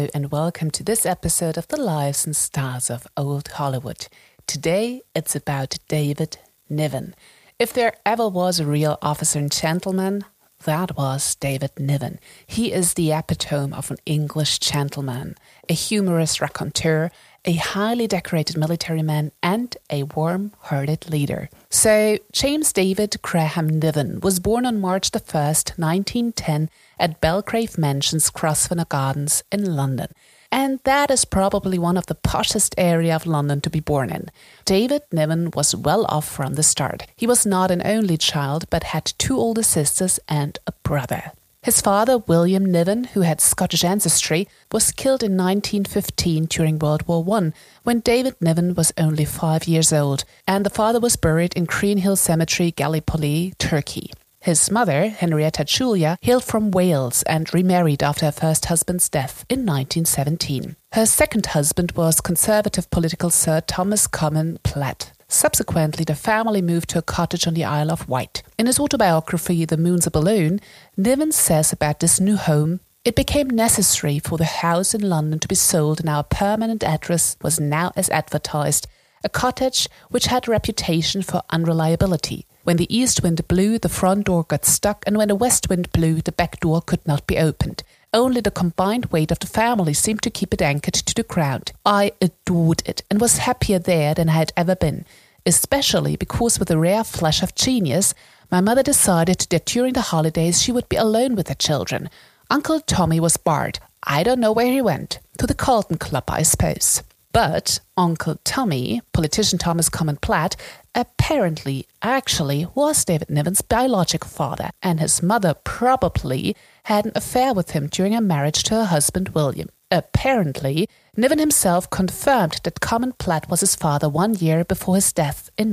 Hello and welcome to this episode of The Lives and Stars of Old Hollywood. Today it's about David Niven. If there ever was a real officer and gentleman, that was David Niven. He is the epitome of an English gentleman, a humorous raconteur, a highly decorated military man and a warm-hearted leader. So, James David Graham Niven was born on March the 1st, 1910 at Belgrave Mansions, Grosvenor Gardens in London. And that is probably one of the poshest area of London to be born in. David Niven was well off from the start. He was not an only child, but had two older sisters and a brother. His father, William Niven, who had Scottish ancestry, was killed in 1915 during World War I, when David Niven was only 5 years old, and the father was buried in Greenhill Cemetery, Gallipoli, Turkey. His mother, Henrietta Julia, hailed from Wales and remarried after her first husband's death in 1917. Her second husband was Conservative political Sir Thomas Comyn Platt. Subsequently, the family moved to a cottage on the Isle of Wight. In his autobiography, The Moon's a Balloon, Niven says about this new home, "It became necessary for the house in London to be sold, and our permanent address was now as advertised, a cottage which had a reputation for unreliability. When the east wind blew, the front door got stuck, and when the west wind blew, the back door could not be opened. Only the combined weight of the family seemed to keep it anchored to the ground. I adored it, and was happier there than I had ever been, especially because with a rare flash of genius, my mother decided that during the holidays she would be alone with her children. Uncle Tommy was barred. I don't know where he went. To the Carlton Club, I suppose." But Uncle Tommy, politician Thomas Comyn Platt, actually was David Niven's biological father, and his mother probably had an affair with him during her marriage to her husband William. Apparently, Niven himself confirmed that Comyn Platt was his father 1 year before his death in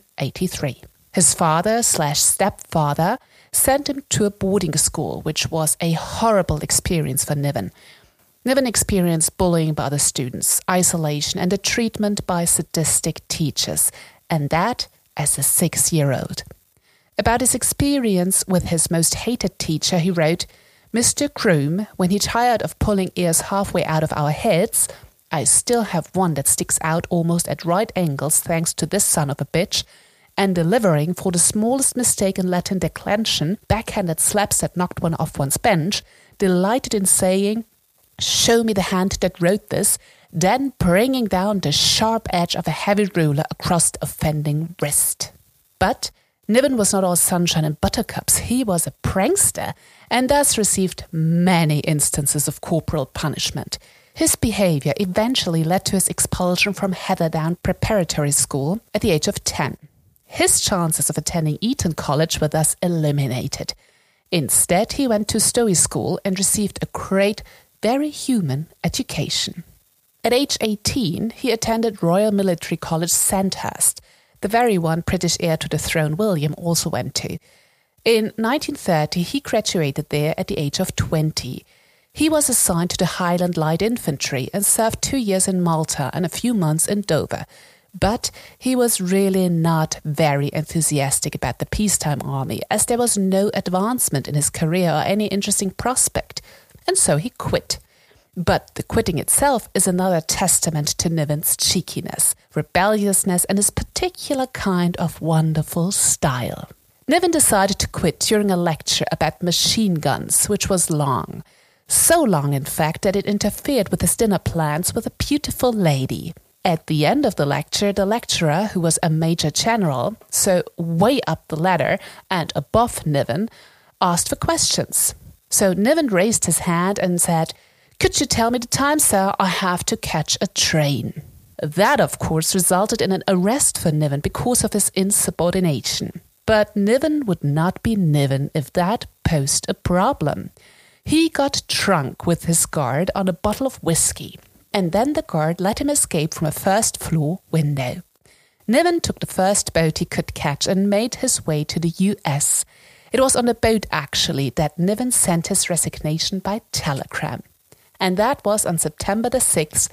1983. His father/stepfather sent him to a boarding school, which was a horrible experience for Niven. Niven experienced bullying by other students, isolation, and a treatment by sadistic teachers, and that as a 6-year-old. About his experience with his most hated teacher, he wrote, "Mr. Groom, when he tired of pulling ears halfway out of our heads, I still have one that sticks out almost at right angles thanks to this son of a bitch, and delivering, for the smallest mistake in Latin declension, backhanded slaps that knocked one off one's bench, delighted in saying, 'Show me the hand that wrote this,' then bringing down the sharp edge of a heavy ruler across the offending wrist." But Niven was not all sunshine and buttercups. He was a prankster and thus received many instances of corporal punishment. His behavior eventually led to his expulsion from Heatherdown Preparatory School at the age of 10. His chances of attending Eton College were thus eliminated. Instead, he went to Stowe School and received a great, very human education. At age 18, he attended Royal Military College, Sandhurst, the very one British heir to the throne William also went to. In 1930, he graduated there at the age of 20. He was assigned to the Highland Light Infantry and served 2 years in Malta and a few months in Dover. But he was really not very enthusiastic about the peacetime army, as there was no advancement in his career or any interesting prospect. And so he quit. But the quitting itself is another testament to Niven's cheekiness, rebelliousness, and his particular kind of wonderful style. Niven decided to quit during a lecture about machine guns, which was long. So long, in fact, that it interfered with his dinner plans with a beautiful lady. At the end of the lecturer, who was a major general, so way up the ladder and above Niven, asked for questions. So Niven raised his hand and said, "Could you tell me the time, sir? I have to catch a train." That, of course, resulted in an arrest for Niven because of his insubordination. But Niven would not be Niven if that posed a problem. He got drunk with his guard on a bottle of whiskey, and then the guard let him escape from a first-floor window. Niven took the first boat he could catch and made his way to the US. It was on a boat, actually, that Niven sent his resignation by telegram. And that was on September the 6th,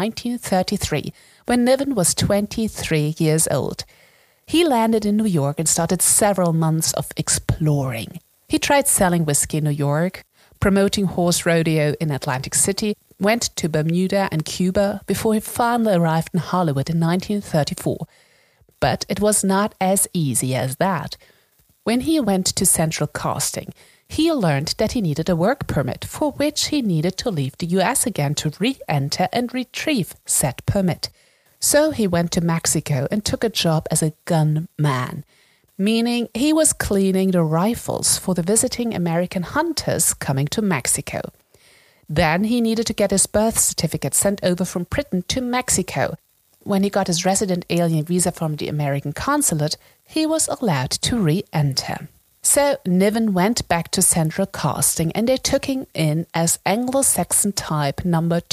1933, when Niven was 23 years old. He landed in New York and started several months of exploring. He tried selling whiskey in New York, promoting horse rodeo in Atlantic City, went to Bermuda and Cuba before he finally arrived in Hollywood in 1934. But it was not as easy as that. When he went to Central Casting, he learned that he needed a work permit, for which he needed to leave the US again to re-enter and retrieve said permit. So he went to Mexico and took a job as a gunman, meaning he was cleaning the rifles for the visiting American hunters coming to Mexico. Then he needed to get his birth certificate sent over from Britain to Mexico. When he got his resident alien visa from the American consulate, he was allowed to re-enter. So Niven went back to Central Casting and they took him in as Anglo-Saxon type number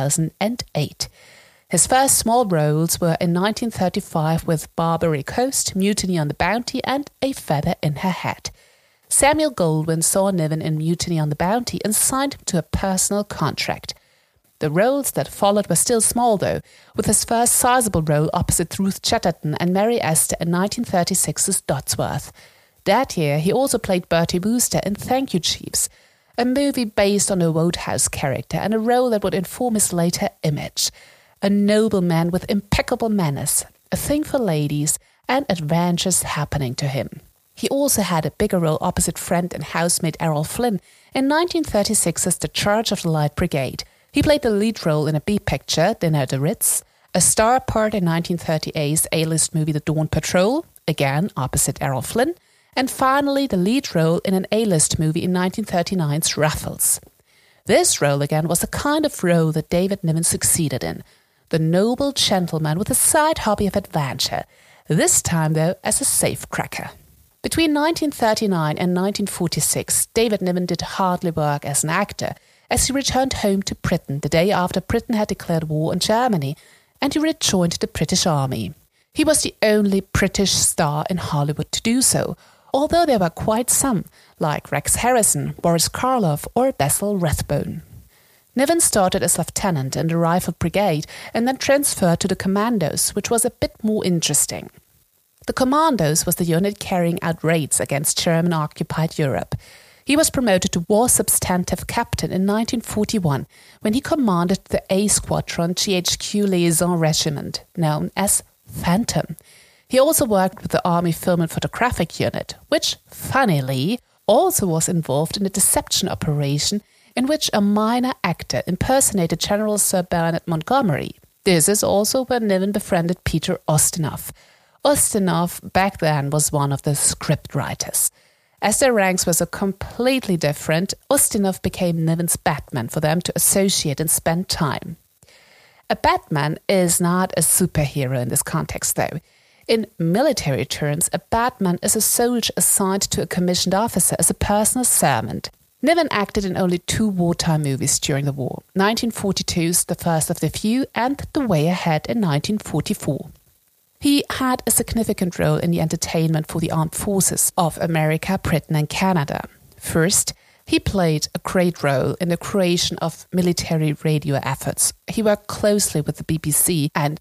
2008. His first small roles were in 1935 with Barbary Coast, Mutiny on the Bounty and A Feather in Her Hat. Samuel Goldwyn saw Niven in Mutiny on the Bounty and signed him to a personal contract. The roles that followed were still small though, with his first sizable role opposite Ruth Chatterton and Mary Astor in 1936's Dodsworth. That year he also played Bertie Wooster in Thank You Chiefs, a movie based on a Wodehouse character and a role that would inform his later image. A nobleman with impeccable manners, a thing for ladies, and adventures happening to him. He also had a bigger role opposite friend and housemate Errol Flynn in 1936's The Charge of the Light Brigade. He played the lead role in a B-picture, Dinner at the Ritz, a star part in 1938's A-list movie The Dawn Patrol, again opposite Errol Flynn, and finally the lead role in an A-list movie in 1939's Raffles. This role again was the kind of role that David Niven succeeded in, the noble gentleman with a side hobby of adventure, this time though as a safecracker. Between 1939 and 1946, David Niven did hardly work as an actor, as he returned home to Britain the day after Britain had declared war on Germany, and he rejoined the British Army. He was the only British star in Hollywood to do so, although there were quite some, like Rex Harrison, Boris Karloff or Basil Rathbone. Niven started as lieutenant in the Rifle Brigade and then transferred to the Commandos, which was a bit more interesting. The Commandos was the unit carrying out raids against German-occupied Europe. He was promoted to War Substantive Captain in 1941 when he commanded the A Squadron GHQ Liaison Regiment, known as Phantom. He also worked with the Army Film and Photographic Unit, which, funnily, also was involved in a deception operation in which a minor actor impersonated General Sir Bernard Montgomery. This is also where Niven befriended Peter Ustinov. Ustinov back then was one of the scriptwriters. As their ranks were so completely different, Ustinov became Niven's Batman for them to associate and spend time. A Batman is not a superhero in this context, though. In military terms, a Batman is a soldier assigned to a commissioned officer as a personal servant. Niven acted in only 2 wartime movies during the war, 1942's The First of the Few and The Way Ahead in 1944. He had a significant role in the entertainment for the armed forces of America, Britain and Canada. First, he played a great role in the creation of military radio efforts. He worked closely with the BBC and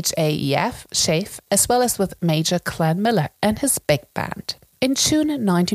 SHAEF, SHAEF, as well as with Major Glenn Miller and his big band. In June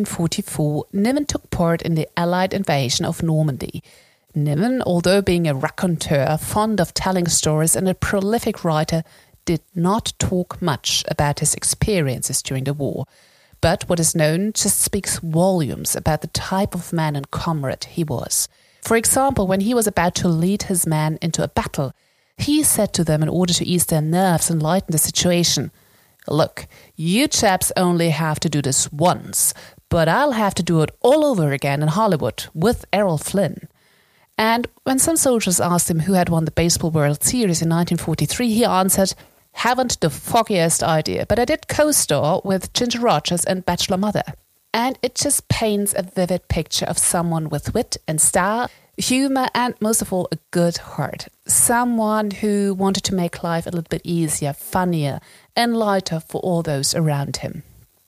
1944, Niven took part in the Allied invasion of Normandy. Niven, although being a raconteur, fond of telling stories and a prolific writer, did not talk much about his experiences during the war. But what is known just speaks volumes about the type of man and comrade he was. For example, when he was about to lead his men into a battle, he said to them in order to ease their nerves and lighten the situation, "Look, you chaps only have to do this once, but I'll have to do it all over again in Hollywood with Errol Flynn." And when some soldiers asked him who had won the Baseball World Series in 1943, he answered, "Haven't the foggiest idea, but I did co-star with Ginger Rogers and Bachelor Mother." And it just paints a vivid picture of someone with wit and style, humor, and most of all, a good heart. Someone who wanted to make life a little bit easier, funnier, and lighter for all those around him.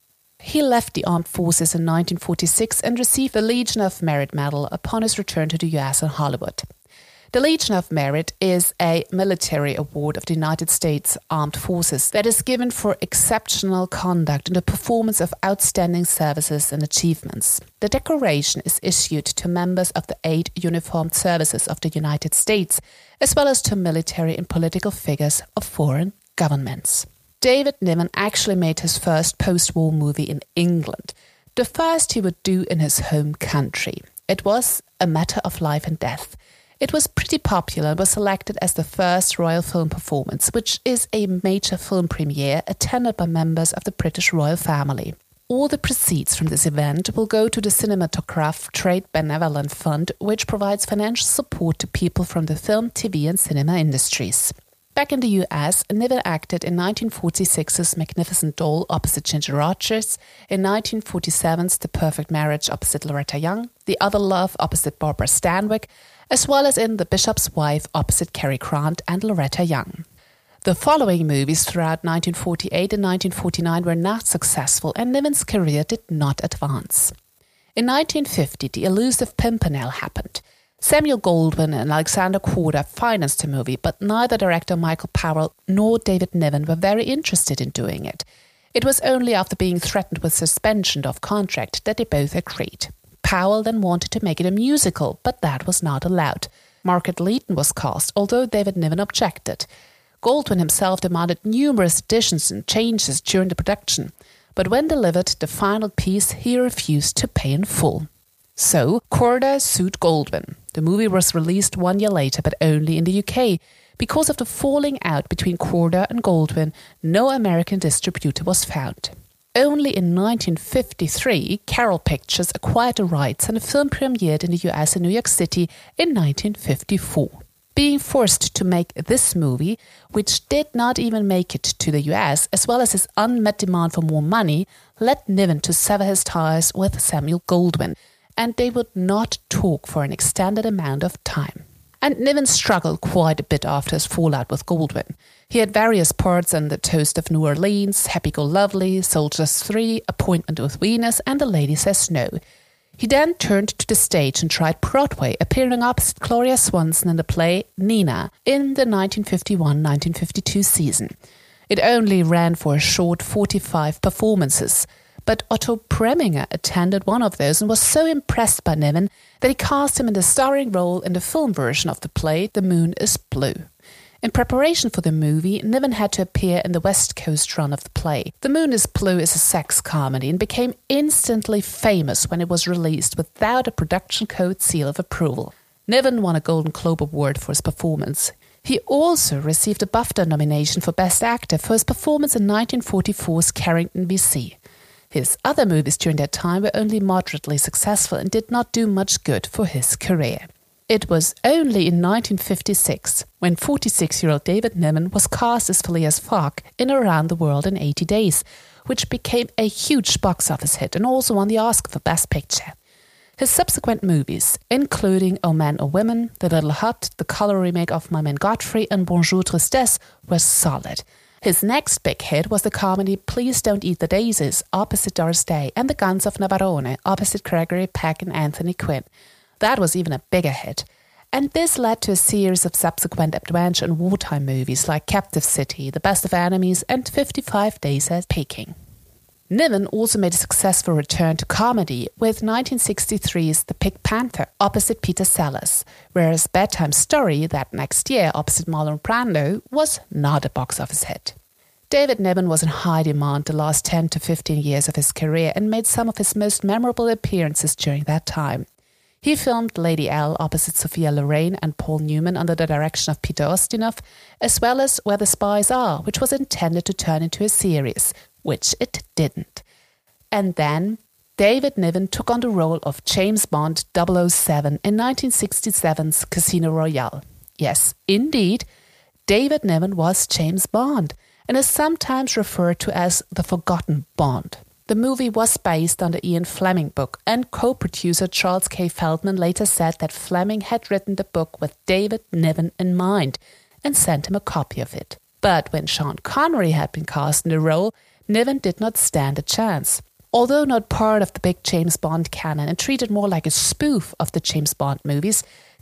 He left the armed forces in 1946 and received the Legion of Merit Medal upon his return to the US and Hollywood. The Legion of Merit is a military award of the United States Armed Forces that is given for exceptional conduct in the performance of outstanding services and achievements. The decoration is issued to members of the 8 uniformed services of the United States, as well as to military and political figures of foreign governments. David Niven actually made his first post-war movie in England, the first he would do in his home country. It was A Matter of Life and Death. It was pretty popular and was selected as the first Royal Film Performance, which is a major film premiere attended by members of the British royal family. All the proceeds from this event will go to the Cinematograph Trade Benevolent Fund, which provides financial support to people from the film, TV and cinema industries. Back in the US, Niven acted in 1946's Magnificent Doll opposite Ginger Rogers, in 1947's The Perfect Marriage opposite Loretta Young, The Other Love opposite Barbara Stanwyck, as well as in The Bishop's Wife opposite Cary Grant and Loretta Young. The following movies throughout 1948 and 1949 were not successful, and Niven's career did not advance. In 1950, The Elusive Pimpernel happened. Samuel Goldwyn and Alexander Korda financed the movie, but neither director Michael Powell nor David Niven were very interested in doing it. It was only after being threatened with suspension of contract that they both agreed. Powell then wanted to make it a musical, but that was not allowed. Margaret Leighton was cast, although David Niven objected. Goldwyn himself demanded numerous additions and changes during the production, but when delivered the final piece, he refused to pay in full. So, Korda sued Goldwyn. The movie was released 1 year later, but only in the UK. Because of the falling out between Korda and Goldwyn, no American distributor was found. Only in 1953, Carol Pictures acquired the rights and the film premiered in the US in New York City in 1954. Being forced to make this movie, which did not even make it to the US, as well as his unmet demand for more money, led Niven to sever his ties with Samuel Goldwyn, and they would not talk for an extended amount of time. And Niven struggled quite a bit after his fallout with Goldwyn. He had various parts in The Toast of New Orleans, Happy-Go-Lucky, Soldiers 3, Appointment with Venus, and The Lady Says No. He then turned to the stage and tried Broadway, appearing opposite Gloria Swanson in the play Nina in the 1951-1952 season. It only ran for a short 45 performances, but Otto Preminger attended one of those and was so impressed by Niven that he cast him in the starring role in the film version of the play The Moon is Blue. In preparation for the movie, Niven had to appear in the West Coast run of the play. The Moon is Blue is a sex comedy and became instantly famous when it was released without a production code seal of approval. Niven won a Golden Globe Award for his performance. He also received a BAFTA nomination for Best Actor for his performance in 1944's Carrington, BC. His other movies during that time were only moderately successful and did not do much good for his career. It was only in 1956 when 46-year-old David Niven was cast as Phileas Fogg in Around the World in 80 Days, which became a huge box office hit and also won the Oscar for Best Picture. His subsequent movies, including O Men or Women, The Little Hut, the color remake of My Man Godfrey and Bonjour Tristesse, were solid. His next big hit was the comedy Please Don't Eat the Daisies, opposite Doris Day, and The Guns of Navarone, opposite Gregory Peck and Anthony Quinn. That was even a bigger hit. And this led to a series of subsequent adventure and wartime movies like Captive City, The Best of Enemies, and 55 Days at Peking. Niven also made a successful return to comedy with 1963's The Pink Panther opposite Peter Sellers, whereas Bedtime Story that next year opposite Marlon Brando was not a box office hit. David Niven was in high demand the last 10 to 15 years of his career and made some of his most memorable appearances during that time. He filmed Lady L opposite Sophia Loren and Paul Newman under the direction of Peter Ustinov, as well as Where the Spies Are, which was intended to turn into a series, which it didn't. And then David Niven took on the role of James Bond 007 in 1967's Casino Royale. Yes, indeed, David Niven was James Bond and is sometimes referred to as the Forgotten Bond. The movie was based on the Ian Fleming book, and co-producer Charles K. Feldman later said that Fleming had written the book with David Niven in mind and sent him a copy of it. But when Sean Connery had been cast in the role, Niven did not stand a chance. Although not part of the big James Bond canon and treated more like a spoof of the James Bond movies,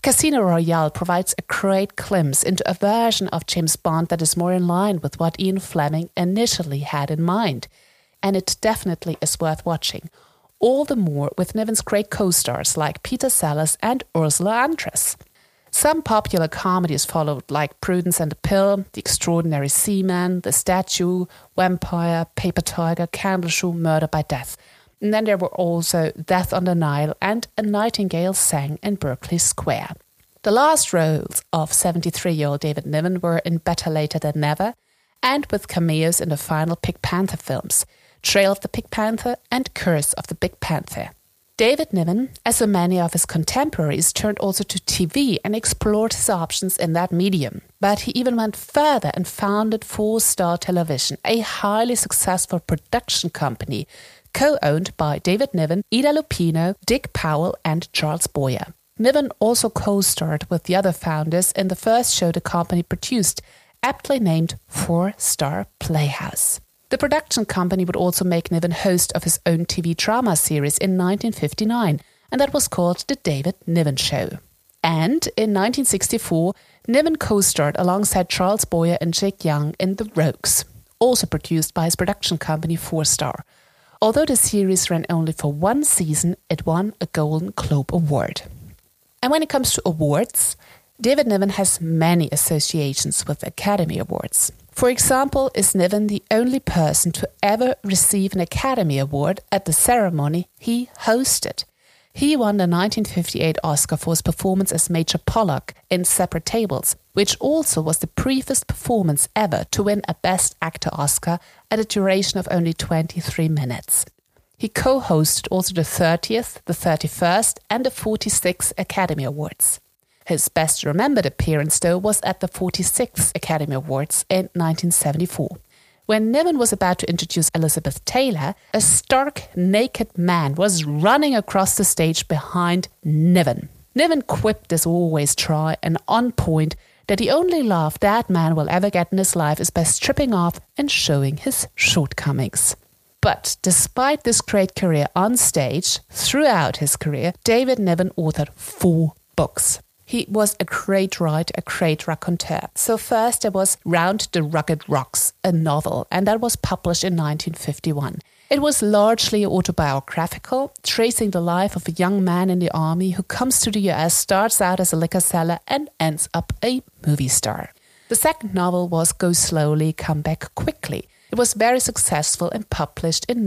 Casino Royale provides a great glimpse into a version of James Bond that is more in line with what Ian Fleming initially had in mind. And it definitely is worth watching. All the more with Niven's great co-stars like Peter Sellers and Ursula Andress. Some popular comedies followed, like Prudence and the Pill, The Extraordinary Seaman, The Statue, Vampire, Paper Tiger, Candleshoe, Murder by Death. And then there were also Death on the Nile and A Nightingale Sang in Berkeley Square. The last roles of 73-year-old David Niven were in Better Later Than Never and with cameos in the final Pink Panther films, Trail of the Pink Panther and Curse of the Big Panther. David Niven, as so many of his contemporaries, turned also to TV and explored his options in that medium. But he even went further and founded 4-Star Television, a highly successful production company co-owned by David Niven, Ida Lupino, Dick Powell and Charles Boyer. Niven also co-starred with the other founders in the first show the company produced, aptly named 4-Star Playhouse. The production company would also make Niven host of his own TV drama series in 1959, and that was called The David Niven Show. And in 1964, Niven co-starred alongside Charles Boyer and Jake Young in The Rogues, also produced by his production company 4-Star. Although the series ran only for one season, it won a Golden Globe Award. And when it comes to awards, David Niven has many associations with Academy Awards. For example, is Niven the only person to ever receive an Academy Award at the ceremony he hosted. He won the 1958 Oscar for his performance as Major Pollock in Separate Tables, which also was the briefest performance ever to win a Best Actor Oscar at a duration of only 23 minutes. He co-hosted also the 30th, the 31st and the 46th Academy Awards. His best remembered appearance, though, was at the 46th Academy Awards in 1974. When Niven was about to introduce Elizabeth Taylor, a stark, naked man was running across the stage behind Niven. Niven quipped as always dry and on point that the only laugh that man will ever get in his life is by stripping off and showing his shortcomings. But despite this great career on stage, throughout his career, David Niven authored 4 books. He was a great writer, a great raconteur. So first there was Round the Rugged Rocks, a novel, and that was published in 1951. It was largely autobiographical, tracing the life of a young man in the army who comes to the US, starts out as a liquor seller and ends up a movie star. The second novel was Go Slowly, Come Back Quickly. It was very successful and published in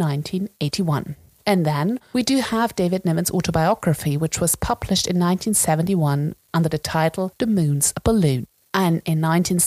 1981. And then we do have David Niven's autobiography, which was published in 1971 under the title The Moon's a Balloon. And in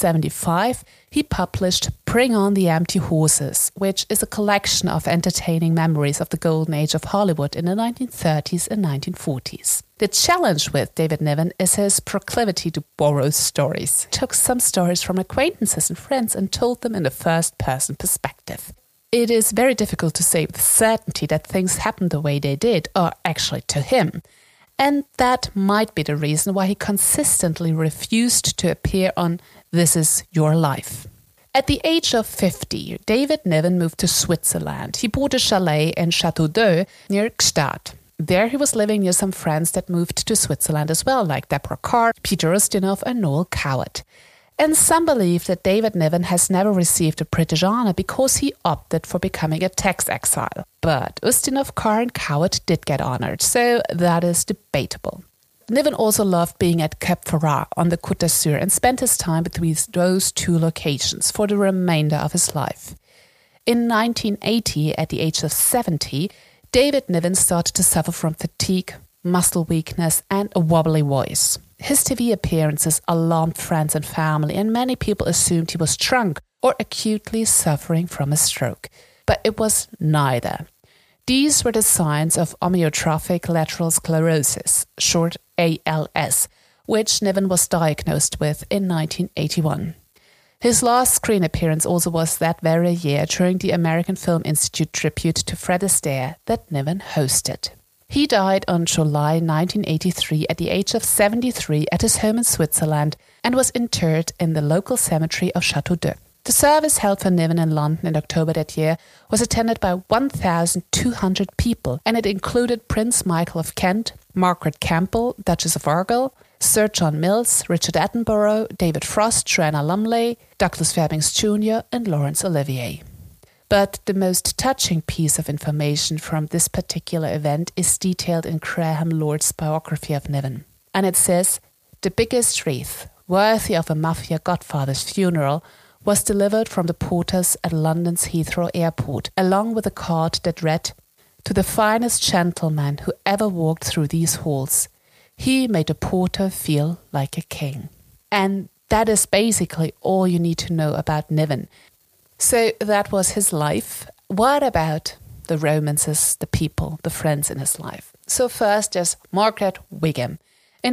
1975, he published Bring on the Empty Horses, which is a collection of entertaining memories of the golden age of Hollywood in the 1930s and 1940s. The challenge with David Niven is his proclivity to borrow stories. He took some stories from acquaintances and friends and told them in the first-person perspective. It is very difficult to say with certainty that things happened the way they did, or actually to him. And that might be the reason why he consistently refused to appear on This Is Your Life. At the age of 50, David Niven moved to Switzerland. He bought a chalet in Château d'Eau near Gstaad. There he was living near some friends that moved to Switzerland as well, like Deborah Carr, Peter Ustinov and Noel Coward. And some believe that David Niven has never received a British honour because he opted for becoming a tax exile. But Ustinov, Carr and Coward did get honoured, so that is debatable. Niven also loved being at Cap Ferrat on the Côte d'Azur and spent his time between those 2 locations for the remainder of his life. In 1980, at the age of 70, David Niven started to suffer from fatigue, muscle weakness and a wobbly voice. His TV appearances alarmed friends and family, and many people assumed he was drunk or acutely suffering from a stroke. But it was neither. These were the signs of amyotrophic lateral sclerosis, short ALS, which Niven was diagnosed with in 1981. His last screen appearance also was that very year during the American Film Institute tribute to Fred Astaire that Niven hosted. He died on July 1983 at the age of 73 at his home in Switzerland and was interred in the local cemetery of Château d'Eau. The service held for Niven in London in October that year was attended by 1,200 people, and it included Prince Michael of Kent, Margaret Campbell, Duchess of Argyll, Sir John Mills, Richard Attenborough, David Frost, Joanna Lumley, Douglas Fairbanks Jr. and Laurence Olivier. But the most touching piece of information from this particular event is detailed in Graham Lord's biography of Niven. And it says, "The biggest wreath, worthy of a mafia godfather's funeral, was delivered from the porters at London's Heathrow Airport, along with a card that read, 'To the finest gentleman who ever walked through these halls. He made a porter feel like a king.'" And that is basically all you need to know about Niven. So that was his life. What about the romances, the people, the friends in his life? So first there's Margaret Wigham. In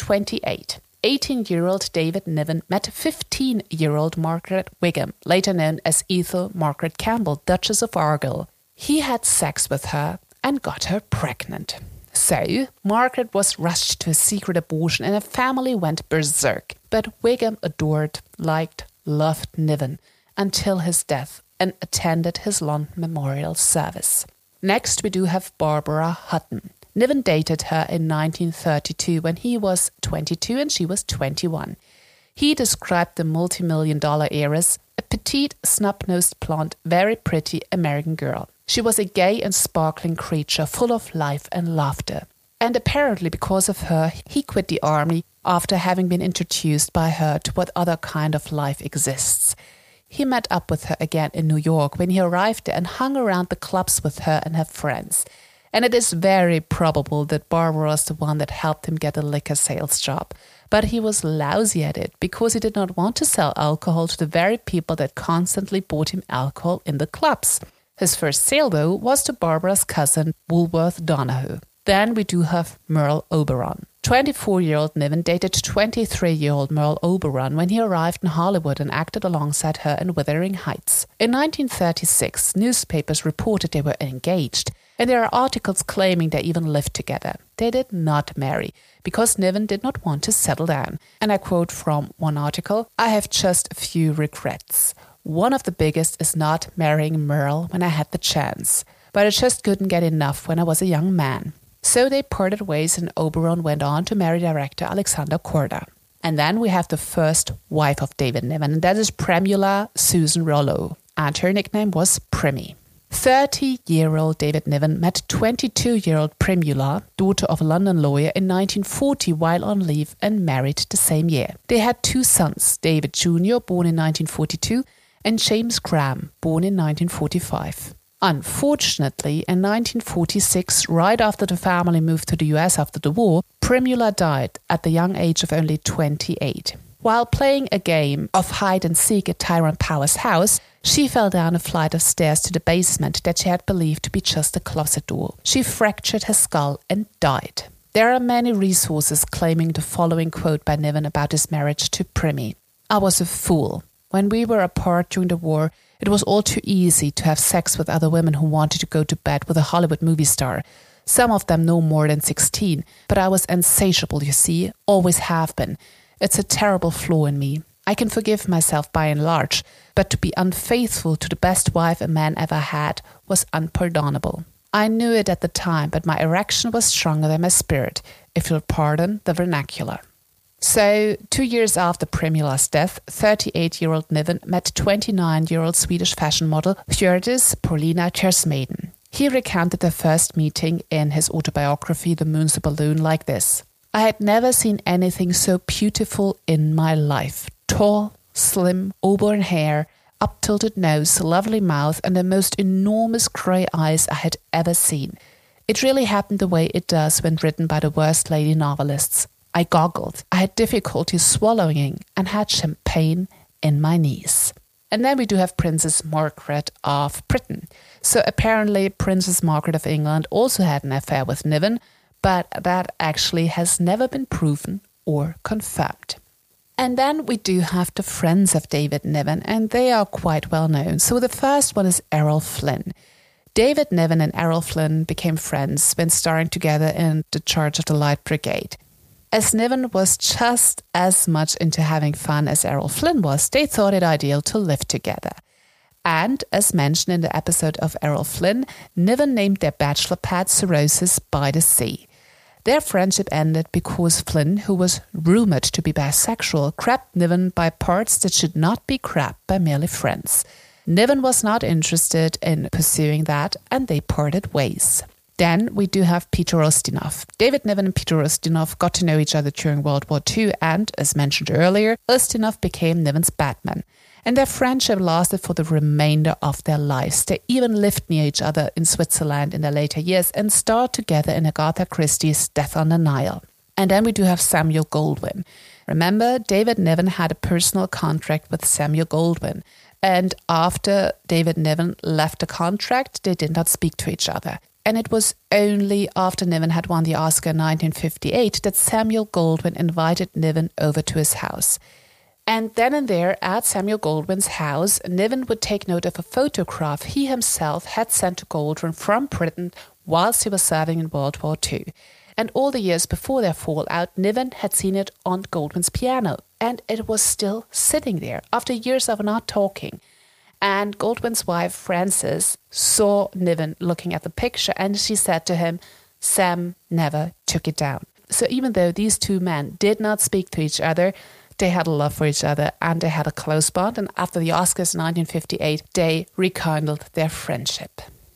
1928, 18-year-old David Niven met 15-year-old Margaret Wigham, later known as Ethel Margaret Campbell, Duchess of Argyll. He had sex with her and got her pregnant. So, Margaret was rushed to a secret abortion and her family went berserk. But Wigham adored, liked, loved Niven until his death and attended his London memorial service. Next, we do have Barbara Hutton. Niven dated her in 1932 when he was 22 and she was 21. He described the multi-million-dollar heiress, a petite, snub-nosed, blonde, very pretty American girl. She was a gay and sparkling creature full of life and laughter. And apparently because of her, he quit the army after having been introduced by her to what other kind of life exists. He met up with her again in New York when he arrived there and hung around the clubs with her and her friends. And it is very probable that Barbara was the one that helped him get a liquor sales job. But he was lousy at it because he did not want to sell alcohol to the very people that constantly bought him alcohol in the clubs. His first sale, though, was to Barbara's cousin, Woolworth Donohoe. Then we do have Merle Oberon. 24-year-old Niven dated 23-year-old Merle Oberon when he arrived in Hollywood and acted alongside her in Wuthering Heights. In 1936, newspapers reported they were engaged, and there are articles claiming they even lived together. They did not marry, because Niven did not want to settle down. And I quote from one article, "I have just a few regrets. One of the biggest is not marrying Merle when I had the chance, but I just couldn't get enough when I was a young man." So they parted ways and Oberon went on to marry director Alexander Korda. And then we have the first wife of David Niven, and that is Primula Susan Rollo, and her nickname was Primmy. 30-year-old David Niven met 22-year-old Primula, daughter of a London lawyer, in 1940 while on leave and married the same year. They had two sons, David Jr., born in 1942, and James Graham, born in 1945. Unfortunately, in 1946, right after the family moved to the US after the war, Primula died at the young age of only 28. While playing a game of hide-and-seek at Tyrone Power's house, she fell down a flight of stairs to the basement that she had believed to be just a closet door. She fractured her skull and died. There are many resources claiming the following quote by Niven about his marriage to Primmy. "I was a fool. When we were apart during the war, it was all too easy to have sex with other women who wanted to go to bed with a Hollywood movie star. Some of them no more than 16, but I was insatiable, you see, always have been. It's a terrible flaw in me. I can forgive myself by and large, but to be unfaithful to the best wife a man ever had was unpardonable. I knew it at the time, but my erection was stronger than my spirit, if you'll pardon the vernacular." So, 2 years after Primula's death, 38-year-old Niven met 29-year-old Swedish fashion model Hjördis Paulina Kersmaden. He recounted their first meeting in his autobiography, The Moon's a Balloon, like this. "I had never seen anything so beautiful in my life. Tall, slim, auburn hair, up-tilted nose, lovely mouth, and the most enormous grey eyes I had ever seen. It really happened the way it does when written by the worst lady novelists. I goggled. I had difficulty swallowing and had champagne in my knees." And then we do have Princess Margaret of Britain. So apparently Princess Margaret of England also had an affair with Niven, but that actually has never been proven or confirmed. And then we do have the friends of David Niven, and they are quite well known. So the first one is Errol Flynn. David Niven and Errol Flynn became friends when starring together in The Charge of the Light Brigade. As Niven was just as much into having fun as Errol Flynn was, they thought it ideal to live together. And, as mentioned in the episode of Errol Flynn, Niven named their bachelor pad Cirrhosis by the Sea. Their friendship ended because Flynn, who was rumoured to be bisexual, grabbed Niven by parts that should not be grabbed by merely friends. Niven was not interested in pursuing that, and they parted ways. Then we do have Peter Ustinov. David Niven and Peter Ustinov got to know each other during World War II, and, as mentioned earlier, Ustinov became Niven's Batman. And their friendship lasted for the remainder of their lives. They even lived near each other in Switzerland in their later years and starred together in Agatha Christie's Death on the Nile. And then we do have Samuel Goldwyn. Remember, David Niven had a personal contract with Samuel Goldwyn. And after David Niven left the contract, they did not speak to each other. And it was only after Niven had won the Oscar in 1958 that Samuel Goldwyn invited Niven over to his house. And then and there, at Samuel Goldwyn's house, Niven would take note of a photograph he himself had sent to Goldwyn from Britain whilst he was serving in World War II. And all the years before their fallout, Niven had seen it on Goldwyn's piano, and it was still sitting there after years of not talking. And Goldwyn's wife, Frances, saw Niven looking at the picture, and she said to him, "Sam never took it down." So even though these two men did not speak to each other, they had a love for each other and they had a close bond. And after the Oscars in 1958, they rekindled their friendship.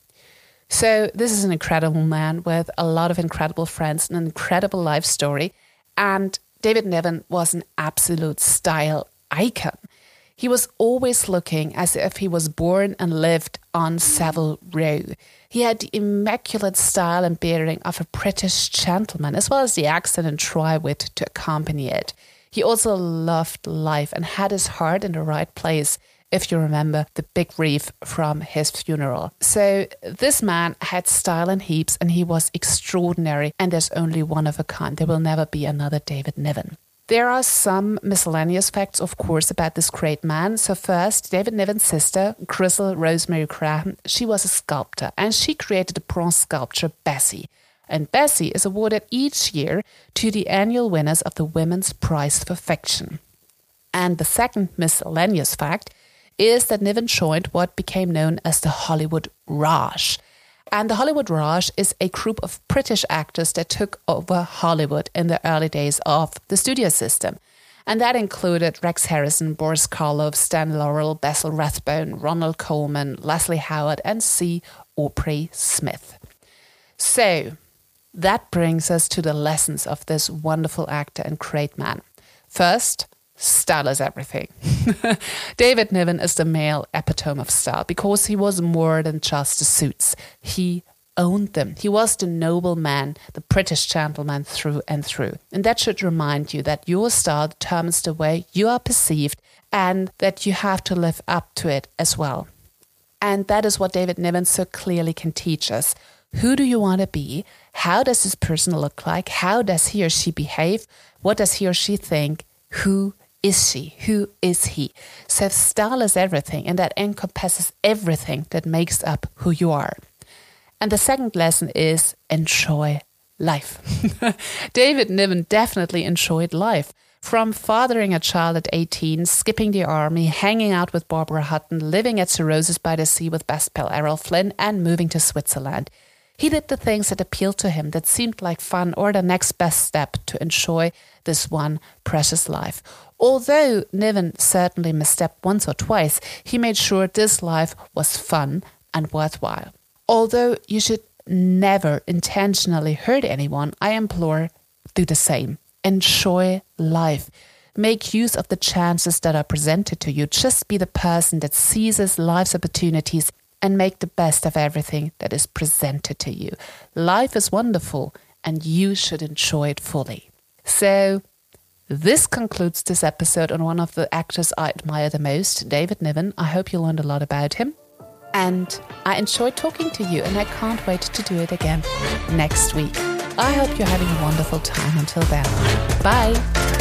So this is an incredible man with a lot of incredible friends and an incredible life story. And David Niven was an absolute style icon. He was always looking as if he was born and lived on Savile Row. He had the immaculate style and bearing of a British gentleman, as well as the accent and dry wit to accompany it. He also loved life and had his heart in the right place, if you remember the big wreath from his funeral. So this man had style in heaps and he was extraordinary, and there's only one of a kind. There will never be another David Niven. There are some miscellaneous facts, of course, about this great man. So first, David Niven's sister, Grisel Rosemary Graham, she was a sculptor and she created the bronze sculpture Bessie. And Bessie is awarded each year to the annual winners of the Women's Prize for Fiction. And the second miscellaneous fact is that Niven joined what became known as the Hollywood Raj. And the Hollywood Raj is a group of British actors that took over Hollywood in the early days of the studio system. And that included Rex Harrison, Boris Karloff, Stan Laurel, Basil Rathbone, Ronald Colman, Leslie Howard, and C. Aubrey Smith. So that brings us to the lessons of this wonderful actor and great man. First, style is everything. David Niven is the male epitome of style because he was more than just the suits. He owned them. He was the noble man, the British gentleman through and through. And that should remind you that your style determines the way you are perceived and that you have to live up to it as well. And that is what David Niven so clearly can teach us. Who do you want to be? How does this person look like? How does he or she behave? What does he or she think? Who is she? Who is he? So style is everything, and that encompasses everything that makes up who you are. And the second lesson is enjoy life. David Niven definitely enjoyed life. From fathering a child at 18, skipping the army, hanging out with Barbara Hutton, living at Cirrhosis by the Sea with best pal Errol Flynn, and moving to Switzerland. He did the things that appealed to him, that seemed like fun or the next best step to enjoy this one precious life. Although Niven certainly misstepped once or twice, he made sure this life was fun and worthwhile. Although you should never intentionally hurt anyone, I implore, do the same. Enjoy life. Make use of the chances that are presented to you. Just be the person that seizes life's opportunities and make the best of everything that is presented to you. Life is wonderful and you should enjoy it fully. So, this concludes this episode on one of the actors I admire the most, David Niven. I hope you learned a lot about him. And I enjoyed talking to you and I can't wait to do it again next week. I hope you're having a wonderful time until then. Bye!